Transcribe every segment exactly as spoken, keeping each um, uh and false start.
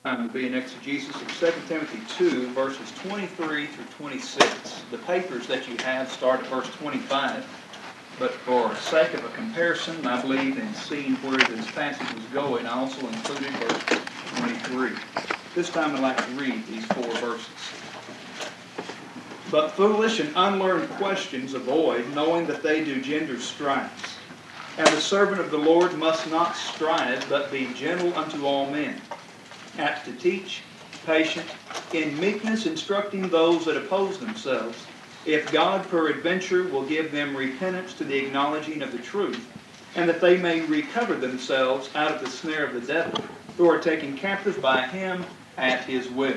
Time will be in exegesis of Second Timothy two, verses twenty-three through twenty-six. The papers that you have start at verse twenty-five, but for sake of a comparison, I believe in seeing where this passage was going, I also included verse twenty-three. This time I'd like to read these four verses. But foolish and unlearned questions avoid, knowing that they do gender strifes. And the servant of the Lord must not strive, but be gentle unto all men, apt to teach, patient, in meekness instructing those that oppose themselves, if God peradventure will give them repentance to the acknowledging of the truth, and that they may recover themselves out of the snare of the devil, who are taken captive by him at his will.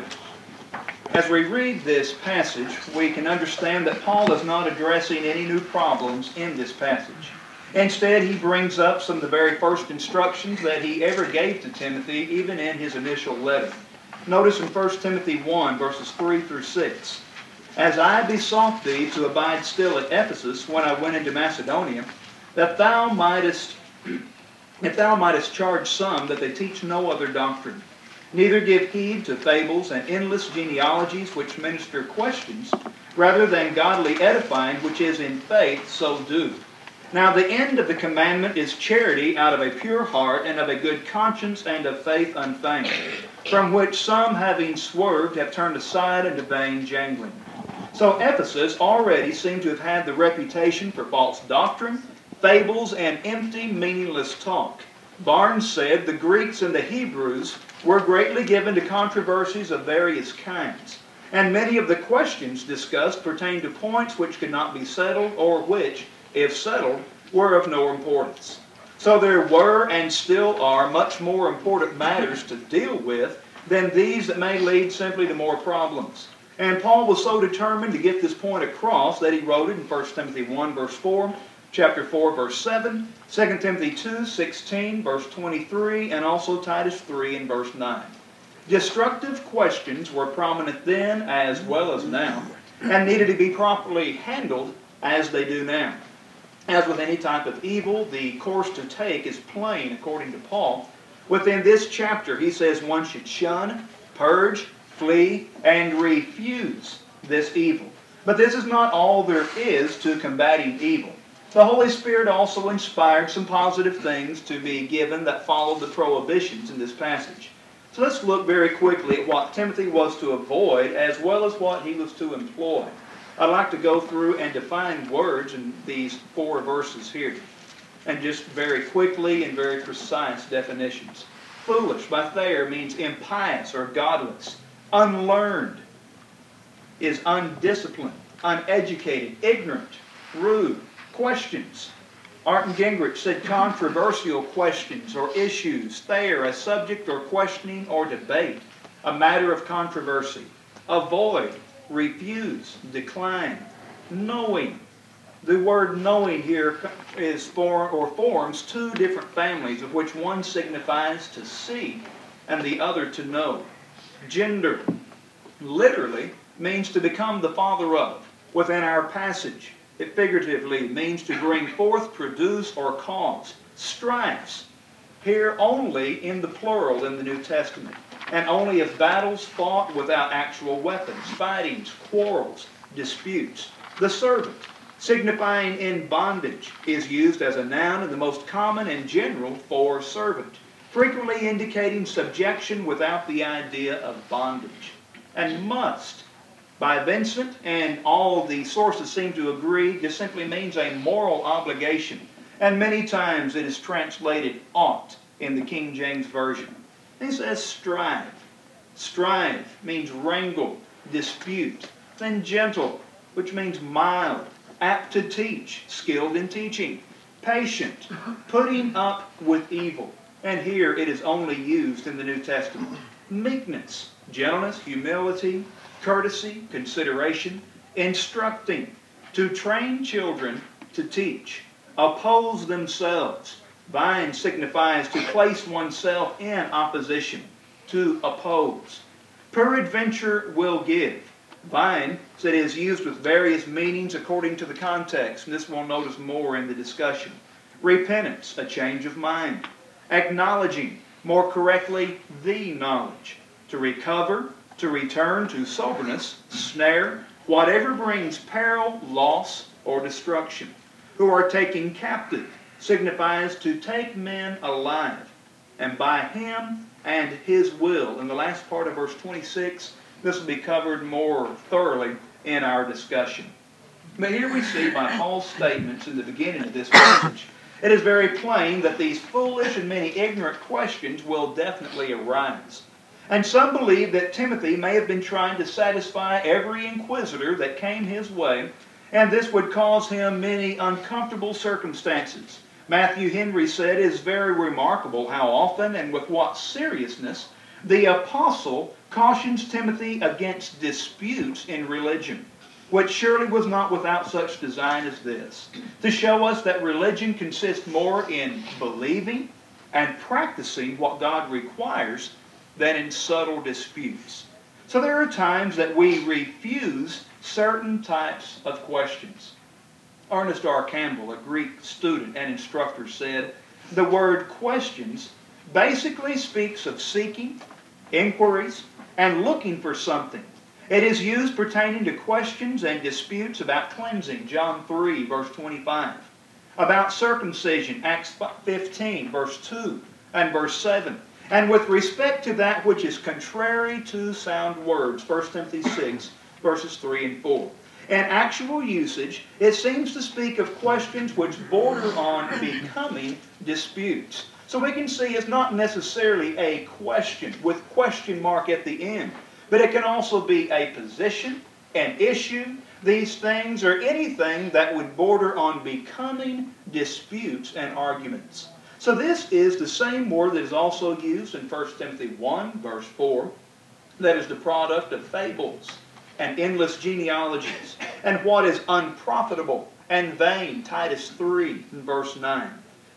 As we read this passage, we can understand that Paul is not addressing any new problems in this passage. Instead, he brings up some of the very first instructions that he ever gave to Timothy, even in his initial letter. Notice in First Timothy one, verses three through six. As I besought thee to abide still at Ephesus when I went into Macedonia, that thou mightest, if thou mightest charge some that they teach no other doctrine, neither give heed to fables and endless genealogies which minister questions, rather than godly edifying which is in faith, so do. Now the end of the commandment is charity out of a pure heart and of a good conscience and of faith unfeigned, from which some having swerved have turned aside unto vain jangling. So Ephesus already seemed to have had the reputation for false doctrine, fables, and empty, meaningless talk. Barnes said the Greeks and the Hebrews were greatly given to controversies of various kinds, and many of the questions discussed pertained to points which could not be settled, or which, if settled, were of no importance. So there were and still are much more important matters to deal with than these that may lead simply to more problems. And Paul was so determined to get this point across that he wrote it in First Timothy one, verse four, chapter four, verse seven, Second Timothy two, sixteen, verse twenty-three, and also Titus three and verse nine. Destructive questions were prominent then as well as now, and needed to be properly handled as they do now. As with any type of evil, the course to take is plain according to Paul. Within this chapter, he says one should shun, purge, flee, and refuse this evil. But this is not all there is to combating evil. The Holy Spirit also inspired some positive things to be given that followed the prohibitions in this passage. So let's look very quickly at what Timothy was to avoid as well as what he was to employ. I'd like to go through and define words in these four verses here, and just very quickly and very precise definitions. Foolish, by Thayer, means impious or godless. Unlearned is undisciplined, uneducated, ignorant, rude. Questions. Arndt and Gingrich said controversial questions or issues. Thayer, a subject or questioning or debate, a matter of controversy. Avoid, refuse, decline. Knowing. The word knowing here is for, or forms two different families, of which one signifies to see and the other to know. Gender literally means to become the father of. Within our passage, it figuratively means to bring forth, produce, or cause. Strifes, here only in the plural in the New Testament, and only of battles fought without actual weapons, fightings, quarrels, disputes. The servant, signifying in bondage, is used as a noun in the most common and general for servant, frequently indicating subjection without the idea of bondage. And must, by Vincent and all the sources seem to agree, just simply means a moral obligation. And many times it is translated ought in the King James Version. He says strive. Strive means wrangle, dispute. Then gentle, which means mild, apt to teach, skilled in teaching. Patient, putting up with evil. And here it is only used in the New Testament. Meekness, gentleness, humility, courtesy, consideration. Instructing, to train children to teach. Oppose themselves. Vine signifies to place oneself in opposition, to oppose. Peradventure will give. Vine, so it is used with various meanings according to the context, and this we'll notice more in the discussion. Repentance, a change of mind. Acknowledging, more correctly, the knowledge. to recover, to return to soberness, snare, whatever brings peril, loss, or destruction. Who are taken captive signifies to take men alive, and by him and his will. In the last part of verse twenty-six, this will be covered more thoroughly in our discussion. But here we see by Paul's statements in the beginning of this passage, it is very plain that these foolish and many ignorant questions will definitely arise. And some believe that Timothy may have been trying to satisfy every inquisitor that came his way, and this would cause him many uncomfortable circumstances. Matthew Henry said, "It is very remarkable how often and with what seriousness the apostle cautions Timothy against disputes in religion, which surely was not without such design as this, to show us that religion consists more in believing and practicing what God requires than in subtle disputes." So there are times that we refuse certain types of questions. Ernest R. Campbell, a Greek student and instructor, said, "The word questions basically speaks of seeking, inquiries, and looking for something. It is used pertaining to questions and disputes about cleansing, John three, verse twenty-five, about circumcision, Acts fifteen, verse two and verse seven, and with respect to that which is contrary to sound words, First Timothy six, verses three and four. In actual usage, it seems to speak of questions which border on becoming disputes. So we can see it's not necessarily a question with question mark at the end, but it can also be a position, an issue, these things, or anything that would border on becoming disputes and arguments. So this is the same word that is also used in First Timothy one, verse four, that is the product of fables and endless genealogies, and what is unprofitable and vain, Titus three, verse nine.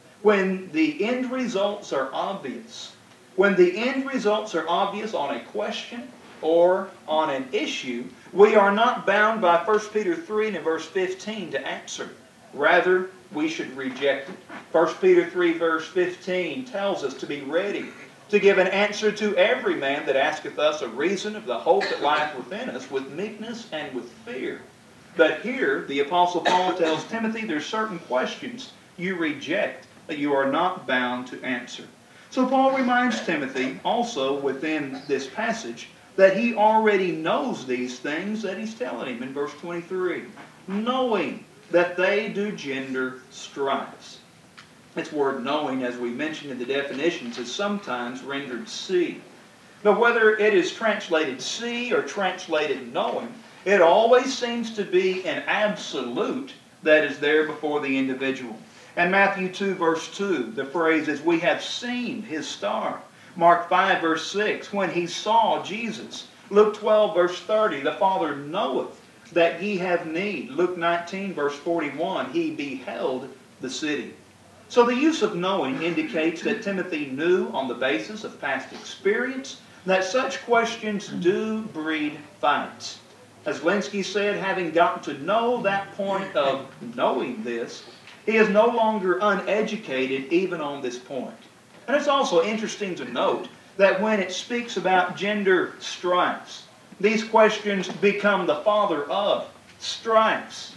When the end results are obvious, when the end results are obvious on a question or on an issue, we are not bound by First Peter three and verse fifteen to answer. Rather, we should reject it. First Peter three, verse fifteen tells us to be ready to give an answer to every man that asketh us a reason of the hope that lieth within us, with meekness and with fear. But here, the Apostle Paul tells Timothy there's certain questions you reject that you are not bound to answer. So Paul reminds Timothy also within this passage that he already knows these things that he's telling him in verse twenty-three, knowing that they do gender strifes. This word knowing, as we mentioned in the definitions, is sometimes rendered see. But whether it is translated see or translated knowing, it always seems to be an absolute that is there before the individual. And Matthew two, verse two, the phrase is, "We have seen his star." Mark five, verse six, "When he saw Jesus." Luke twelve, verse thirty, "The Father knoweth that ye have need." Luke nineteen, verse forty-one, "He beheld the city." So the use of knowing indicates that Timothy knew on the basis of past experience that such questions do breed fights. As Lenski said, having gotten to know that point of knowing this, he is no longer uneducated even on this point. And it's also interesting to note that when it speaks about gender strifes, these questions become the father of strifes.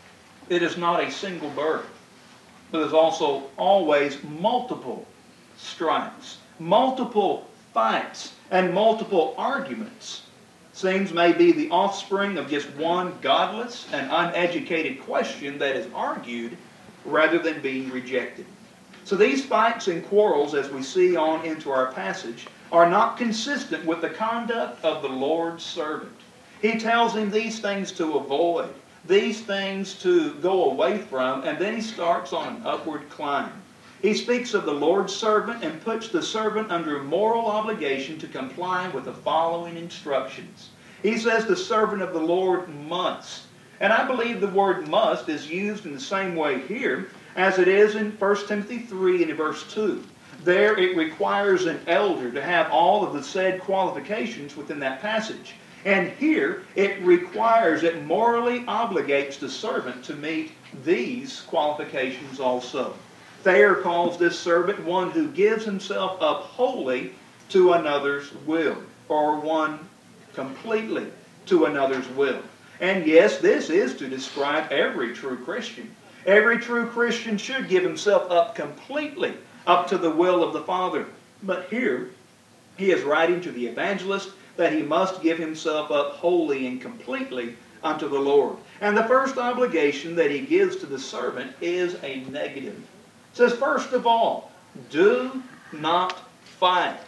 It is not a single birth, but there's also always multiple strifes, multiple fights, and multiple arguments. Seems may be the offspring of just one godless and uneducated question that is argued rather than being rejected. So these fights and quarrels, as we see on into our passage, are not consistent with the conduct of the Lord's servant. He tells him these things to avoid, these things to go away from, and then he starts on an upward climb. He speaks of the Lord's servant and puts the servant under a moral obligation to comply with the following instructions. He says the servant of the Lord must. And I believe the word must is used in the same way here as it is in First Timothy three and in verse two. There it requires an elder to have all of the said qualifications within that passage. And here it requires, it morally obligates the servant to meet these qualifications also. Thayer calls this servant one who gives himself up wholly to another's will. or one completely to another's will. And yes, this is to describe every true Christian. Every true Christian should give himself up completely, up to the will of the Father. But here, he is writing to the evangelist that he must give himself up wholly and completely unto the Lord. And the first obligation that he gives to the servant is a negative. It says, first of all, do not fight,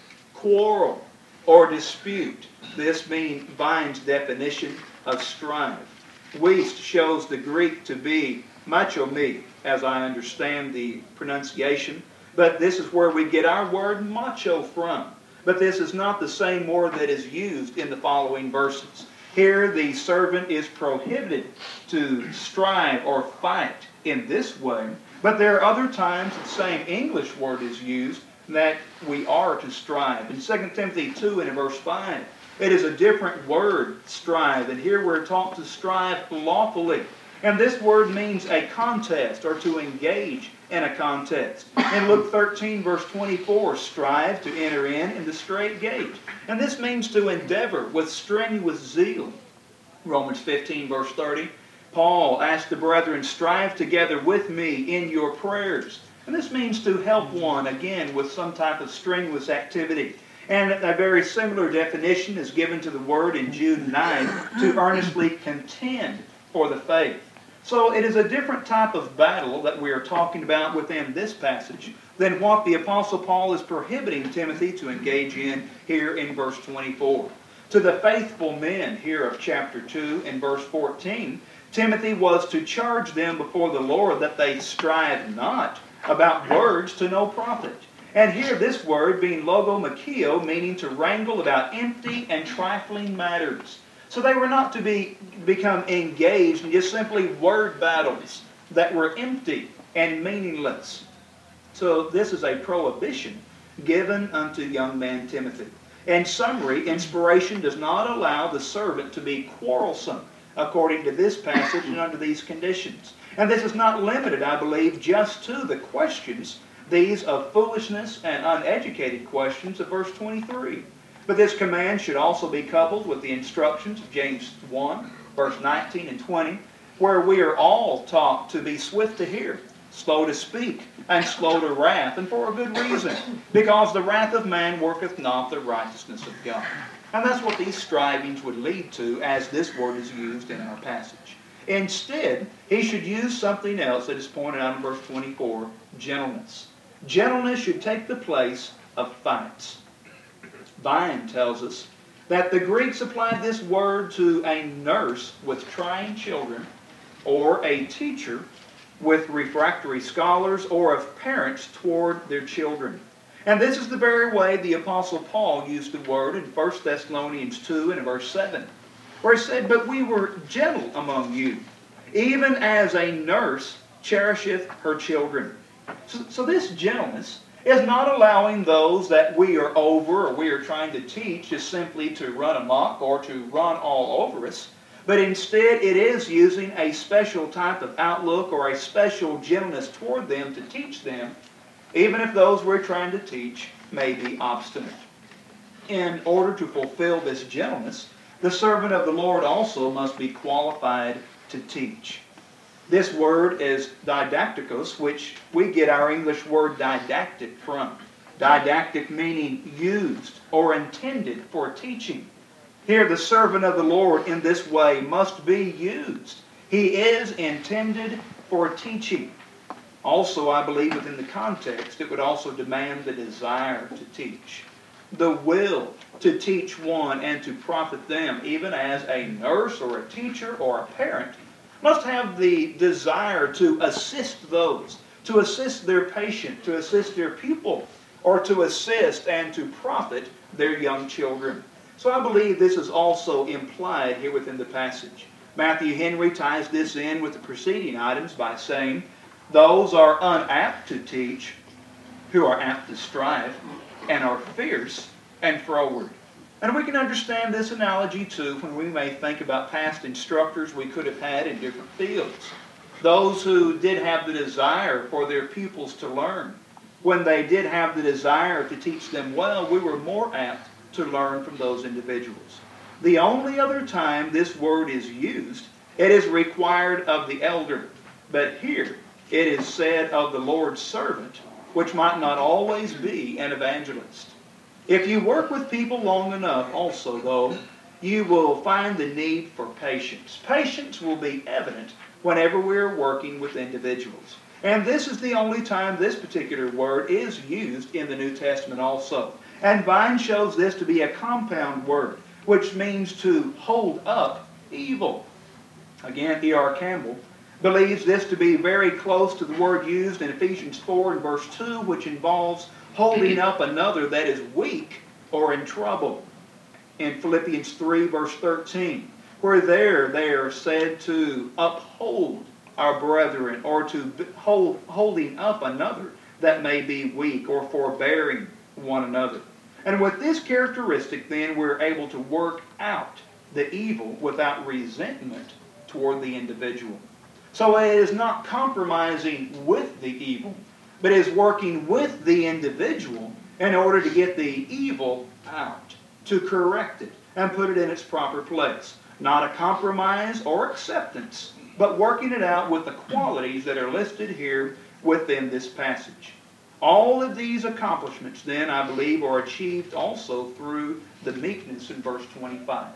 quarrel, or dispute. This being Vine's definition of strive. Wuest shows the Greek to be machomi, as I understand the pronunciation. But this is where we get our word macho from. But this is not the same word that is used in the following verses. Here the servant is prohibited to strive or fight in this way. But there are other times the same English word is used that we are to strive. In Second Timothy two and in verse five, it is a different word, strive. And here we're taught to strive lawfully. And this word means a contest or to engage in a contest. In Luke thirteen verse twenty-four, strive to enter in in the straight gate. And this means to endeavor with strenuous zeal. Romans fifteen verse thirty, Paul asked the brethren, strive together with me in your prayers. And this means to help one, again, with some type of strenuous activity. And a very similar definition is given to the word in Jude nine, to earnestly contend for the faith. So it is a different type of battle that we are talking about within this passage than what the Apostle Paul is prohibiting Timothy to engage in here in verse twenty-four. To the faithful men here of chapter two and verse fourteen, Timothy was to charge them before the Lord that they strive not about words to no profit. And here this word being logomachio, meaning to wrangle about empty and trifling matters. So they were not to be become engaged in just simply word battles that were empty and meaningless. So this is a prohibition given unto young man Timothy. In summary, inspiration does not allow the servant to be quarrelsome according to this passage and under these conditions. And this is not limited, I believe, just to the questions, these of foolishness and uneducated questions of verse twenty-three. But this command should also be coupled with the instructions of James one, verse nineteen and twenty, where we are all taught to be swift to hear, slow to speak, and slow to wrath, and for a good reason, because the wrath of man worketh not the righteousness of God. And that's what these strivings would lead to as this word is used in our passage. Instead, he should use something else that is pointed out in verse twenty-four, gentleness. Gentleness should take the place of fights. Vine tells us that the Greeks applied this word to a nurse with trying children, or a teacher with refractory scholars, or of parents toward their children. And this is the very way the Apostle Paul used the word in First Thessalonians two and verse seven, where he said, but we were gentle among you, even as a nurse cherisheth her children. So, so this gentleness is not allowing those that we are over or we are trying to teach just simply to run amok or to run all over us, but instead it is using a special type of outlook or a special gentleness toward them to teach them, even if those we're trying to teach may be obstinate. In order to fulfill this gentleness, the servant of the Lord also must be qualified to teach. This word is didacticos, which we get our English word didactic from. Didactic meaning used or intended for teaching. Here the servant of the Lord in this way must be used. He is intended for teaching. Also, I believe within the context, it would also demand the desire to teach. The will to teach one and to profit them, even as a nurse or a teacher or a parent, must have the desire to assist those, to assist their patient, to assist their pupil, or to assist and to profit their young children. So I believe this is also implied here within the passage. Matthew Henry ties this in with the preceding items by saying, those are unapt to teach, who are apt to strive, and are fierce and froward. And we can understand this analogy too when we may think about past instructors we could have had in different fields. Those who did have the desire for their pupils to learn. When they did have the desire to teach them well, we were more apt to learn from those individuals. The only other time this word is used, it is required of the elder. But here, it is said of the Lord's servant, which might not always be an evangelist. If you work with people long enough also, though, you will find the need for patience. Patience will be evident whenever we're working with individuals. And this is the only time this particular word is used in the New Testament also. And Vine shows this to be a compound word, which means to hold up evil. Again, E R Campbell believes this to be very close to the word used in Ephesians four and verse two, which involves holding up another that is weak or in trouble. In Philippians three verse thirteen, where there they are said to uphold our brethren, or to hold holding up another that may be weak, or forbearing one another. And with this characteristic, then, we're able to work out the evil without resentment toward the individual. So it is not compromising with the evil, but is working with the individual in order to get the evil out, to correct it and put it in its proper place. Not a compromise or acceptance, but working it out with the qualities that are listed here within this passage. All of these accomplishments, then, I believe, are achieved also through the meekness in verse twenty-five.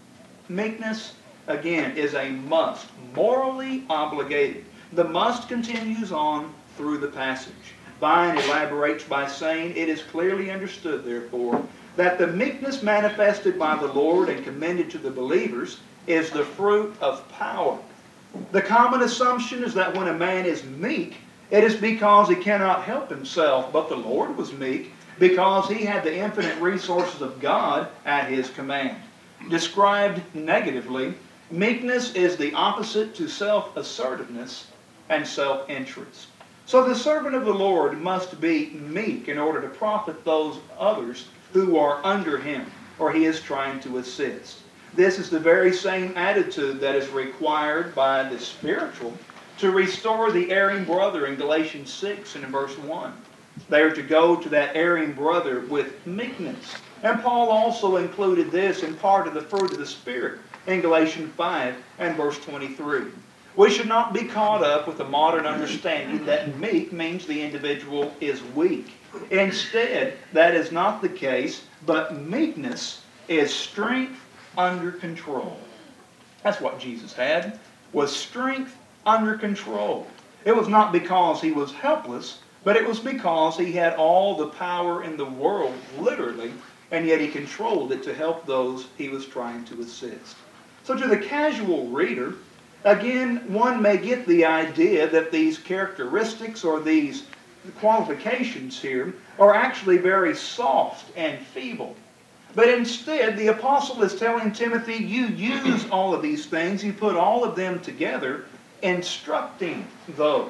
Meekness, again, is a must, morally obligated. The must continues on through the passage. Vine elaborates by saying, it is clearly understood, therefore, that the meekness manifested by the Lord and commended to the believers is the fruit of power. The common assumption is that when a man is meek, it is because he cannot help himself. But the Lord was meek because he had the infinite resources of God at his command. Described negatively, meekness is the opposite to self-assertiveness and self-interest. So the servant of the Lord must be meek in order to profit those others who are under him, or he is trying to assist. This is the very same attitude that is required by the spiritual to restore the erring brother in Galatians six and in verse one. They are to go to that erring brother with meekness. And Paul also included this in part of the fruit of the Spirit in Galatians five and verse twenty-three. We should not be caught up with the modern understanding that meek means the individual is weak. Instead, that is not the case, but meekness is strength under control. That's what Jesus had, was strength under control. It was not because he was helpless, but it was because he had all the power in the world, literally, and yet he controlled it to help those he was trying to assist. So to the casual reader, again, one may get the idea that these characteristics or these qualifications here are actually very soft and feeble. But instead, the apostle is telling Timothy, you use all of these things, you put all of them together, instructing those.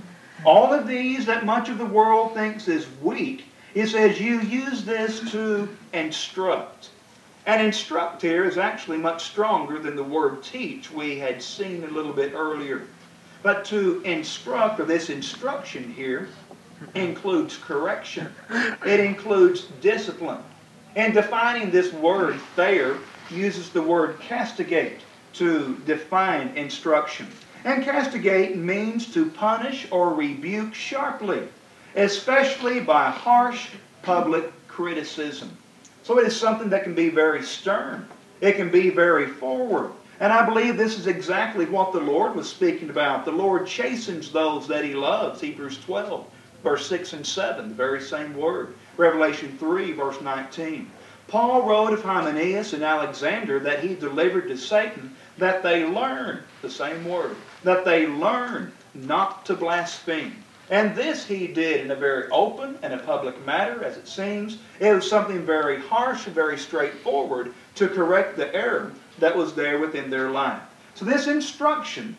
All of these that much of the world thinks is weak, he says you use this to instruct. And instruct here is actually much stronger than the word teach we had seen a little bit earlier. But to instruct, or this instruction here, includes correction. It includes discipline. And defining this word there uses the word castigate to define instruction. And castigate means to punish or rebuke sharply, especially by harsh public criticism. So it is something that can be very stern. It can be very forward. And I believe this is exactly what the Lord was speaking about. The Lord chastens those that he loves. Hebrews twelve, verse six and seven, the very same word. Revelation three, verse nineteen. Paul wrote of Hymenaeus and Alexander that he delivered to Satan that they learn, the same word, that they learn not to blaspheme. And this he did in a very open and a public matter, as it seems. It was something very harsh and very straightforward to correct the error that was there within their life. So this instruction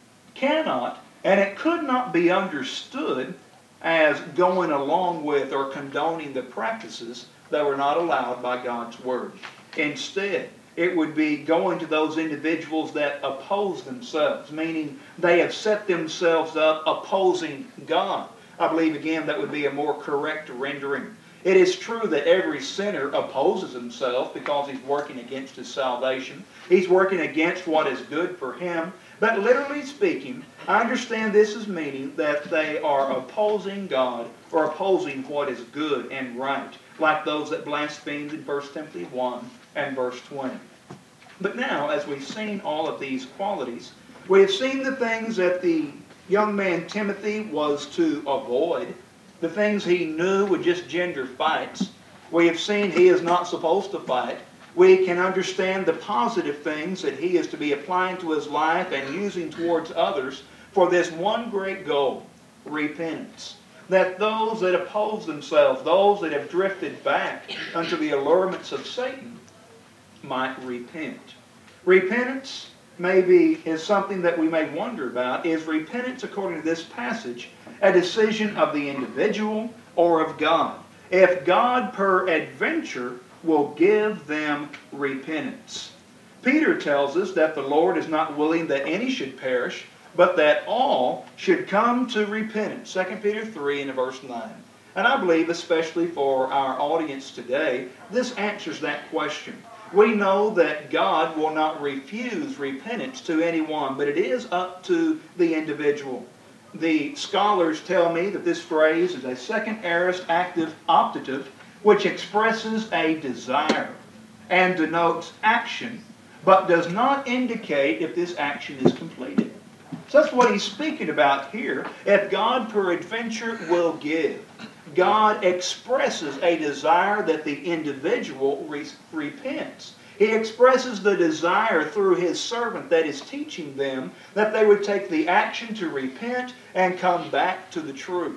cannot, and it could not be understood as going along with or condoning the practices that were not allowed by God's Word. Instead, it would be going to those individuals that oppose themselves, meaning they have set themselves up opposing God. I believe, again, that would be a more correct rendering. It is true that every sinner opposes himself because he's working against his salvation. He's working against what is good for him. But literally speaking, I understand this as meaning that they are opposing God or opposing what is good and right, like those that blasphemed in First Timothy one and verse twenty. But now, as we've seen all of these qualities, we have seen the things that the young man Timothy was to avoid, the things he knew were just gender fights. We have seen he is not supposed to fight. We can understand the positive things that he is to be applying to his life and using towards others for this one great goal, repentance. That those that oppose themselves, those that have drifted back unto the allurements of Satan, might repent. Repentance maybe is something that we may wonder about. Is repentance, according to this passage, a decision of the individual or of God? If God peradventure will give them repentance. Peter tells us that the Lord is not willing that any should perish, but that all should come to repentance. Second Peter three and verse nine. And I believe, especially for our audience today, this answers that question. We know that God will not refuse repentance to anyone, but it is up to the individual. The scholars tell me that this phrase is a second aorist active optative, which expresses a desire and denotes action, but does not indicate if this action is completed. So that's what he's speaking about here. If God peradventure will give, God expresses a desire that the individual re- repents. He expresses the desire through his servant that is teaching them that they would take the action to repent and come back to the truth.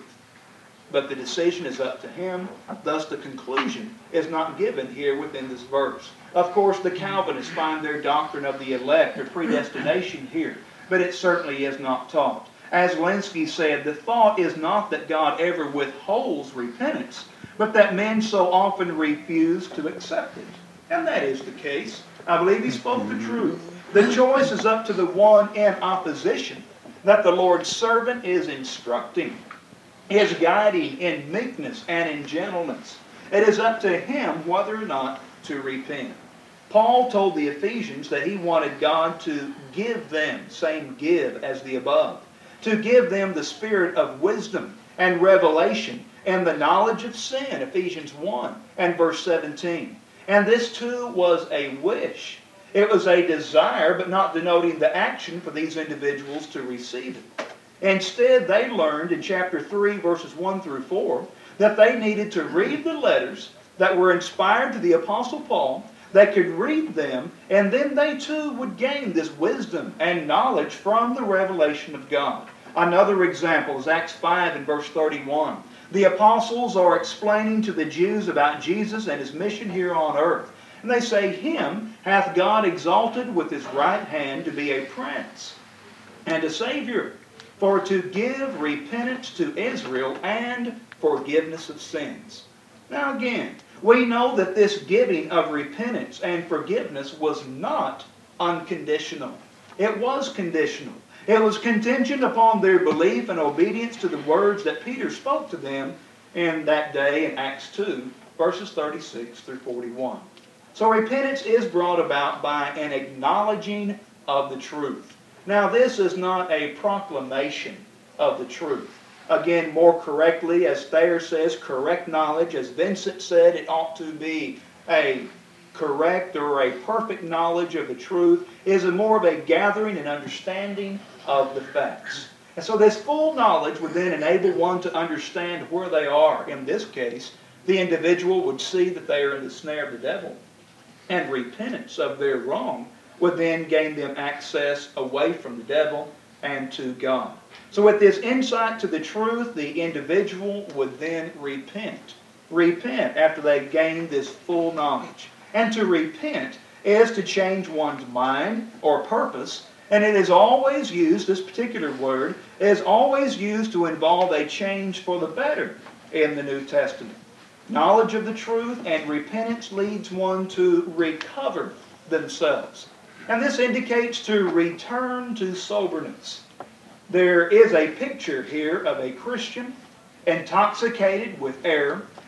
But the decision is up to him. Thus the conclusion is not given here within this verse. Of course, the Calvinists find their doctrine of the elect or predestination here, but it certainly is not taught. As Lenski said, the thought is not that God ever withholds repentance, but that men so often refuse to accept it. And that is the case. I believe he spoke the truth. The choice is up to the one in opposition that the Lord's servant is instructing, is guiding in meekness and in gentleness. It is up to him whether or not to repent. Paul told the Ephesians that he wanted God to give them, same give as the above, to give them the spirit of wisdom and revelation and the knowledge of sin, Ephesians one and verse seventeen. And this too was a wish. It was a desire, but not denoting the action for these individuals to receive it. Instead, they learned in chapter three, verses one through four, that they needed to read the letters that were inspired to the Apostle Paul. They could read them, and then they too would gain this wisdom and knowledge from the revelation of God. Another example is Acts five and verse thirty-one. The apostles are explaining to the Jews about Jesus and his mission here on earth. And they say, "Him hath God exalted with his right hand to be a prince and a Savior, for to give repentance to Israel and forgiveness of sins." Now again, we know that this giving of repentance and forgiveness was not unconditional. It was conditional. It was contingent upon their belief and obedience to the words that Peter spoke to them in that day in Acts two, verses thirty-six through forty-one. So repentance is brought about by an acknowledging of the truth. Now this is not a proclamation of the truth. Again, more correctly, as Thayer says, correct knowledge. As Vincent said, it ought to be a correct or a perfect knowledge of the truth. It is a more of a gathering and understanding of the facts. And so this full knowledge would then enable one to understand where they are. In this case, the individual would see that they are in the snare of the devil. And repentance of their wrong would then gain them access away from the devil and to God. So with this insight to the truth, the individual would then repent. Repent after they've gained this full knowledge. And to repent is to change one's mind or purpose. And it is always used, this particular word, is always used to involve a change for the better in the New Testament. Knowledge of the truth and repentance leads one to recover themselves. And this indicates to return to soberness. There is a picture here of a Christian intoxicated with error,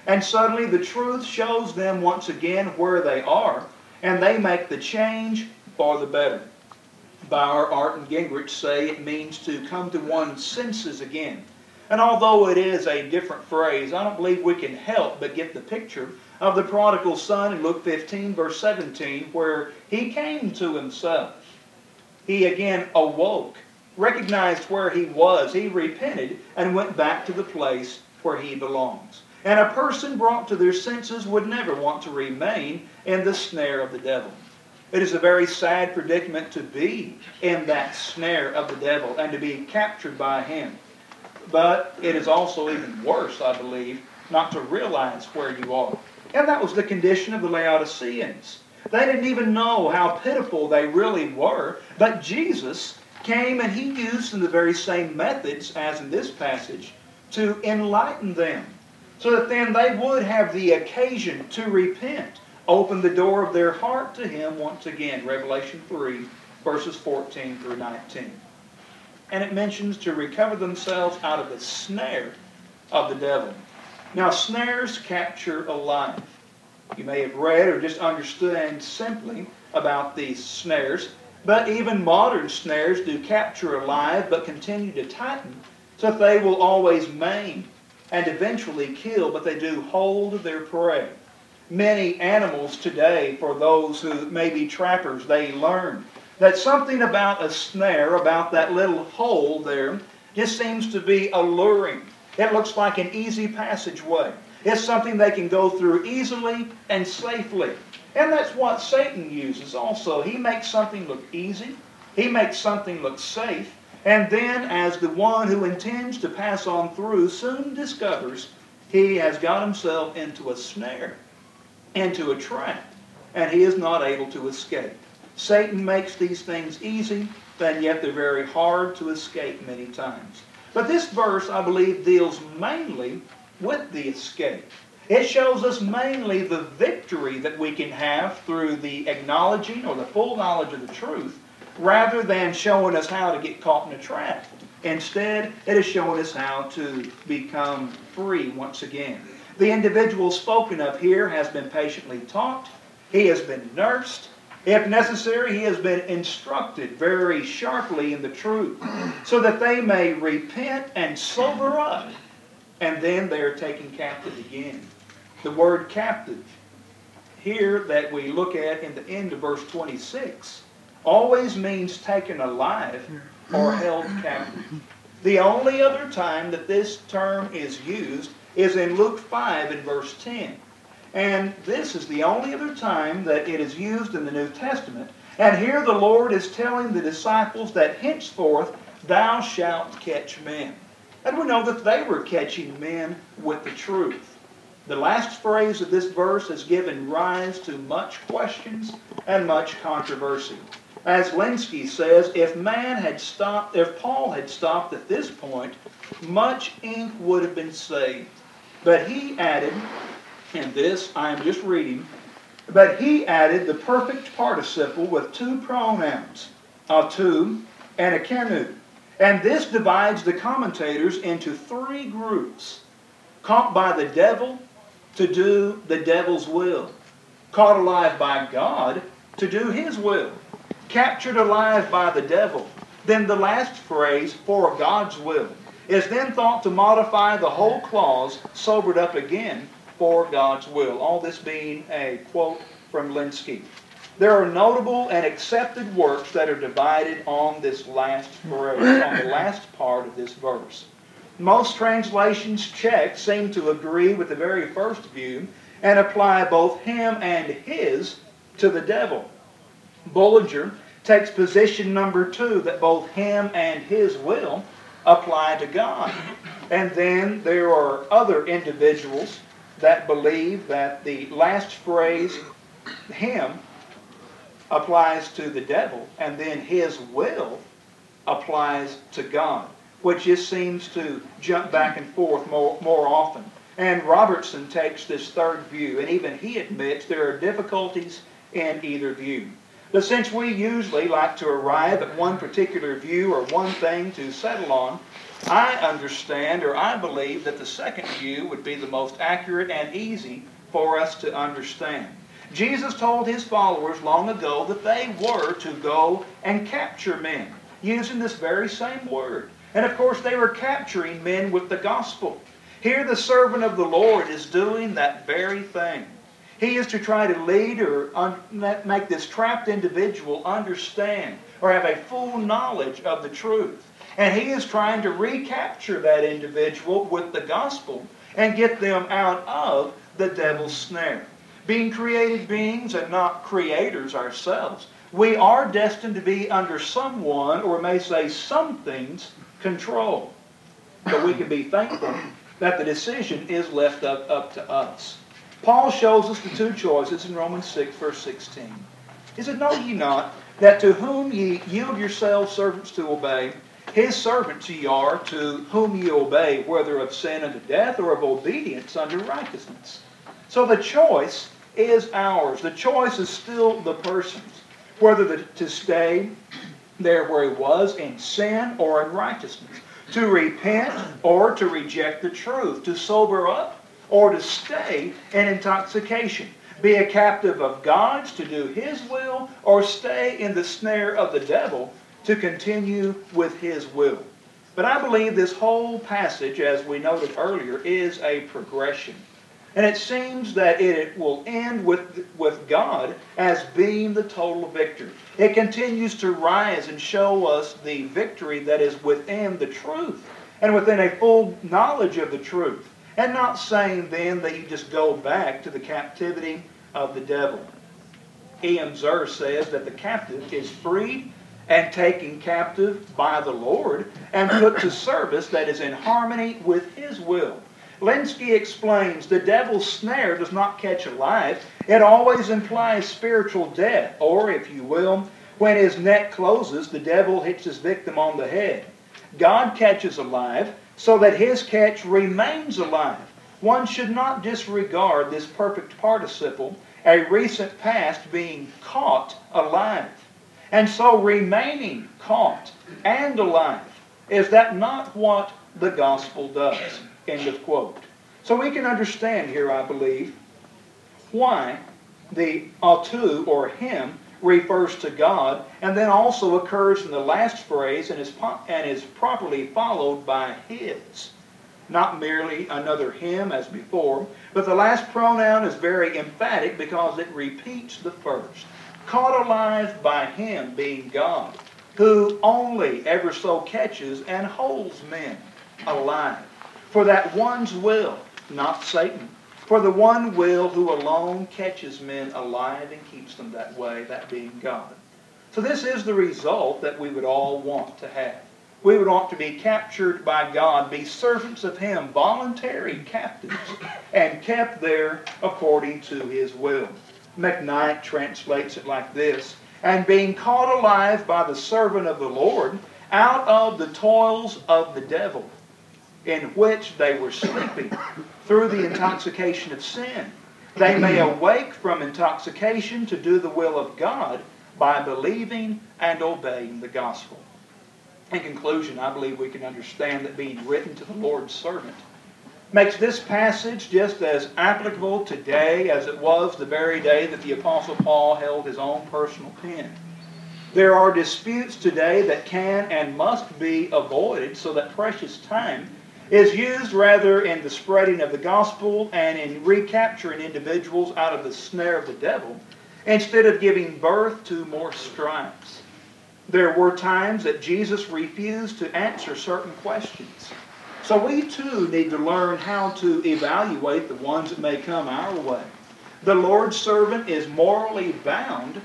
And suddenly the truth shows them once again where they are, and they make the change for the better. Bauer, Art, and Gingrich say it means to come to one's senses again. And although it is a different phrase, I don't believe we can help but get the picture of the prodigal son in Luke fifteen, verse seventeen, where he came to himself. He again awoke, recognized where he was, he repented, and went back to the place where he belongs. And a person brought to their senses would never want to remain in the snare of the devil. It is a very sad predicament to be in that snare of the devil and to be captured by him. But it is also even worse, I believe, not to realize where you are. And that was the condition of the Laodiceans. They didn't even know how pitiful they really were, but Jesus came and he used in the very same methods as in this passage to enlighten them, so that then they would have the occasion to repent, open the door of their heart to him once again. Revelation three, verses fourteen through nineteen. And it mentions to recover themselves out of the snare of the devil. Now, snares capture alive. You may have read or just understand simply about these snares, but even modern snares do capture alive but continue to tighten, so that they will always maim and eventually kill, but they do hold their prey. Many animals today, for those who may be trappers, they learn that something about a snare, about that little hole there, just seems to be alluring. It looks like an easy passageway. It's something they can go through easily and safely. And that's what Satan uses also. He makes something look easy. He makes something look safe. And then, as the one who intends to pass on through soon discovers, he has got himself into a snare, into a trap, and he is not able to escape. Satan makes these things easy, and yet they're very hard to escape many times. But this verse, I believe, deals mainly with the escape. It shows us mainly the victory that we can have through the acknowledging or the full knowledge of the truth, rather than showing us how to get caught in a trap. Instead, it is showing us how to become free once again. The individual spoken of here has been patiently taught. He has been nursed. If necessary, he has been instructed very sharply in the truth, so that they may repent and sober up, and then they are taken captive again. The word captive here that we look at in the end of verse twenty-six always means taken alive or held captive. The only other time that this term is used is in Luke five and verse ten. And this is the only other time that it is used in the New Testament. And here the Lord is telling the disciples that henceforth thou shalt catch men. And we know that they were catching men with the truth. The last phrase of this verse has given rise to much questions and much controversy. As Lenski says, if man had stopped, if Paul had stopped at this point, much ink would have been saved. But he added, and this I am just reading, but he added the perfect participle with two pronouns, a tu and a kenu. And this divides the commentators into three groups. Caught by the devil to do the devil's will. Caught alive by God to do his will. Captured alive by the devil. Then the last phrase, for God's will, is then thought to modify the whole clause, sobered up again, for God's will. All this being a quote from Lenski. There are notable and accepted works that are divided on this last phrase, on the last part of this verse. Most translations checked seem to agree with the very first view and apply both him and his to the devil. Bullinger takes position number two, that both him and his will apply to God. And then there are other individuals that believe that the last phrase, him, applies to the devil, and then his will applies to God, which just seems to jump back and forth more, more often. And Robertson takes this third view, and even he admits there are difficulties in either view. But since we usually like to arrive at one particular view or one thing to settle on, I understand, or I believe, that the second view would be the most accurate and easy for us to understand. Jesus told his followers long ago that they were to go and capture men, using this very same word. And of course they were capturing men with the gospel. Here the servant of the Lord is doing that very thing. He is to try to lead or un- make this trapped individual understand or have a full knowledge of the truth. And he is trying to recapture that individual with the gospel and get them out of the devil's snare. Being created beings and not creators ourselves, we are destined to be under someone, or may say something's control. But we can be thankful that the decision is left up, up to us. Paul shows us the two choices in Romans six, verse sixteen. He said, "Know ye not that to whom ye yield yourselves servants to obey, his servants ye are, to whom ye obey, whether of sin unto death or of obedience unto righteousness." So the choice is ours. The choice is still the person's, whether the, to stay there where he was in sin or in righteousness, to repent or to reject the truth, to sober up or to stay in intoxication, be a captive of God's to do his will, or stay in the snare of the devil to continue with his will. But I believe this whole passage, as we noted earlier, is a progression. And it seems that it will end with, with God as being the total victor. It continues to rise and show us the victory that is within the truth and within a full knowledge of the truth. And not saying then that you just go back to the captivity of the devil. E M Zer says that the captive is freed and taken captive by the Lord and put to service that is in harmony with his will. Lenski explains the devil's snare does not catch alive. It always implies spiritual death, or, if you will, when his net closes, the devil hits his victim on the head. God catches alive so that his catch remains alive. One should not disregard this perfect participle, a recent past being caught alive. And so remaining caught and alive, is that not what the gospel does? End of quote. So we can understand here, I believe, why the atu, or him, refers to God, and then also occurs in the last phrase and is, and is properly followed by his. Not merely another him as before, but the last pronoun is very emphatic because it repeats the first. Caught alive by him, being God, who only ever so catches and holds men alive. For that one's will, not Satan. For the one will who alone catches men alive and keeps them that way, that being God. So this is the result that we would all want to have. We would want to be captured by God, be servants of him, voluntary captives, and kept there according to his will. McKnight translates it like this: "And being caught alive by the servant of the Lord out of the toils of the devil, in which they were sleeping through the intoxication of sin, they may awake from intoxication to do the will of God by believing and obeying the gospel." In conclusion, I believe we can understand that being written to the Lord's servant makes this passage just as applicable today as it was the very day that the Apostle Paul held his own personal pen. There are disputes today that can and must be avoided so that precious time is used rather in the spreading of the gospel and in recapturing individuals out of the snare of the devil, instead of giving birth to more stripes. There were times that Jesus refused to answer certain questions. So we too need to learn how to evaluate the ones that may come our way. The Lord's servant is morally bound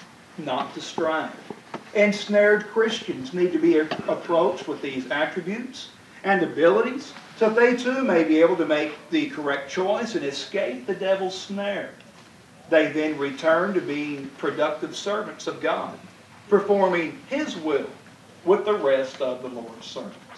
not to strive. Ensnared Christians need to be approached with these attributes and abilities so that they too may be able to make the correct choice and escape the devil's snare. They then return to being productive servants of God, performing his will with the rest of the Lord's servants.